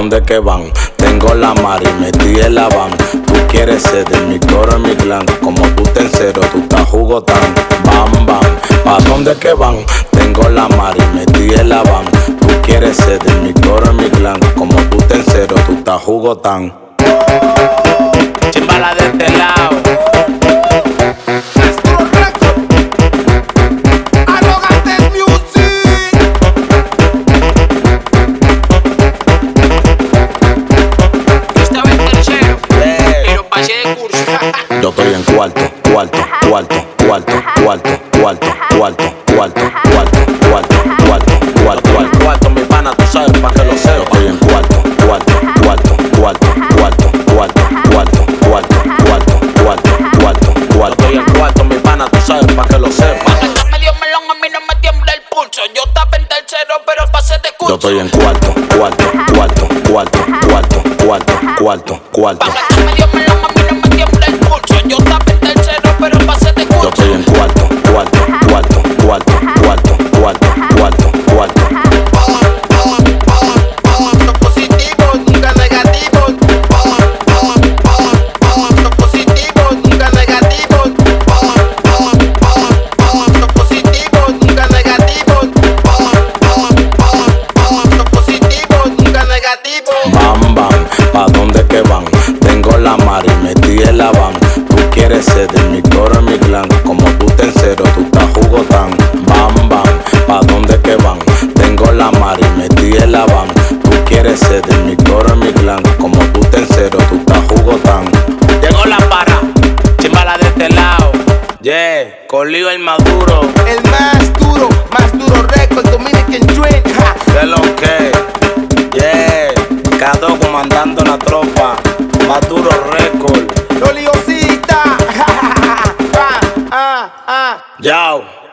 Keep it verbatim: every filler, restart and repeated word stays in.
dónde que van? Tengo la mari metí en la van. Tú quieres ser de mi coro en mi clan. Como tú te encero, tú estás jugotán. Bam, bam, ¿pa' dónde que van? Tengo la mari metí en la van. Tú quieres ser de mi coro en mi clan. Como tú te encero, tú estás jugotán. Chimbala de este lado. Yo estoy en cuarto, cuarto, cuarto, cuarto, cuarto, cuarto, cuarto, cuarto, cuarto, cuarto, cuarto, cuarto, cuarto, cuarto, mi pana, tú sabes pa' que lo sé. Yo estoy en cuarto, cuarto, cuarto, cuarto, cuarto, cuarto, cuarto, cuarto, cuarto, cuarto, cuarto, cuarto. Estoy en cuarto, mi pana, tú sabes pa' que lo sepa. Medio melón, a mí no me tiembla el pulso. Yo estaba en tercero, pero pasé de curso. Yo estoy en cuarto, cuarto, cuarto, cuarto, cuarto, cuarto, cuarto, cuarto. Medio melón, a mí no me tiembla el pulso. Yo estaba en tercero, pero pasé de curso. Yo estoy en cuarto, cuarto, cuarto, cuarto, cuarto, cuarto, cuarto, cuarto. Son positivos, nunca negativos. Son positivos, nunca negativos. Son positivos, nunca negativos. Son positivos, nunca negativos. Bam, bam, ¿pa' dónde que van? Tengo la mari metí en la van. Tú quieres ser de mi coro en mi clan. Como tú te encero, tú estás jugotán. Bam, bam, ¿pa' dónde que van? Tengo la mari metí en la van. Tú quieres ser de mi coro en mi clan. Como tú te encero, tú estás jugotán. Llegó la para, chimbala de este lado. Yeah, con Lío el Maduro. El más duro, más duro record, Dominican Dream. Ja. ¿Qué lo que? Yeah, Cado comandando la tropa. Maduro Record. Loliosita. ah, ah, ah. Yao.